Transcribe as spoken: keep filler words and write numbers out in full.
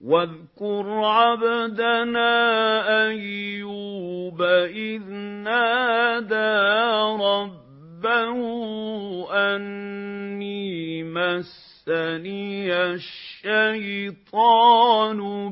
واذكر عبدنا أيوب إذ نادى ربه أني مسني الشيطان